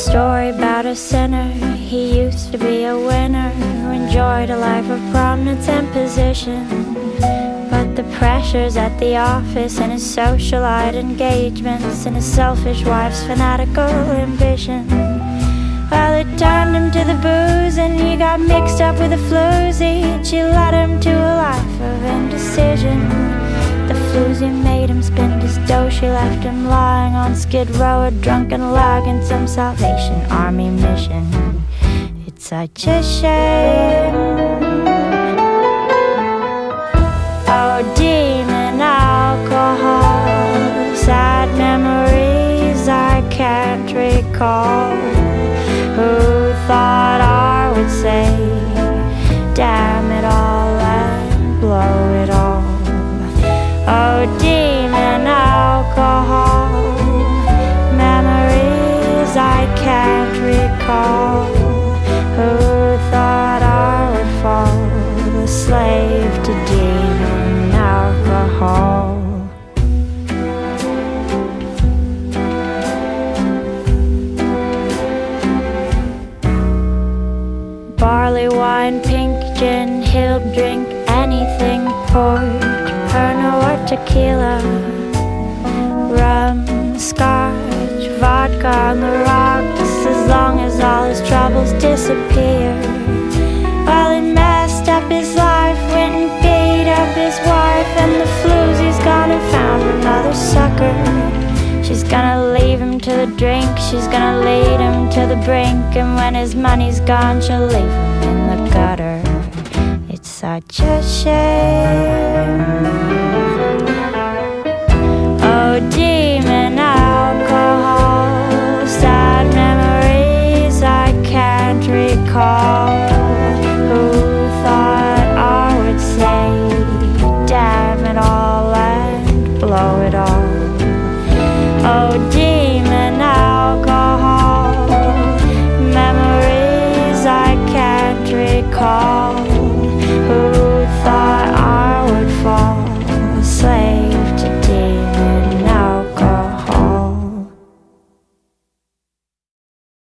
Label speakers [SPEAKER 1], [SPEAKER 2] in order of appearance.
[SPEAKER 1] story about a sinner. He used to be a winner who enjoyed a life of prominence and position. But the pressures at the office and his socialite engagements and his selfish wife's fanatical ambition, well, it turned him to the booze, and he got mixed up with a floozy, and she led him to a life of indecision. The floozy made him spend his dough. She left him lying on Skid Row, a drunken lag in some Salvation Army mission. It's such a shame. Oh, demon alcohol, sad memories I can't recall. Who thought I would say, damn it all and blow it all? Oh, demon alcohol, memories I can't recall. Who thought I would fall a slave to demon alcohol? Barley wine, pink gin, he'll drink anything, port, Pernod or tequila, rum, scotch, vodka on the rocks, as long as all his troubles disappear. Well, it messed up his life, went and beat up his wife, and the floozy's gone and found another sucker. She's gonna leave him to the drink, she's gonna lead him to the brink, and when his money's gone, she'll leave him in the gutter. It's such a shame. Oh, demon alcohol, sad memories I can't recall. Who thought I would say, damn it all and blow it all? Oh,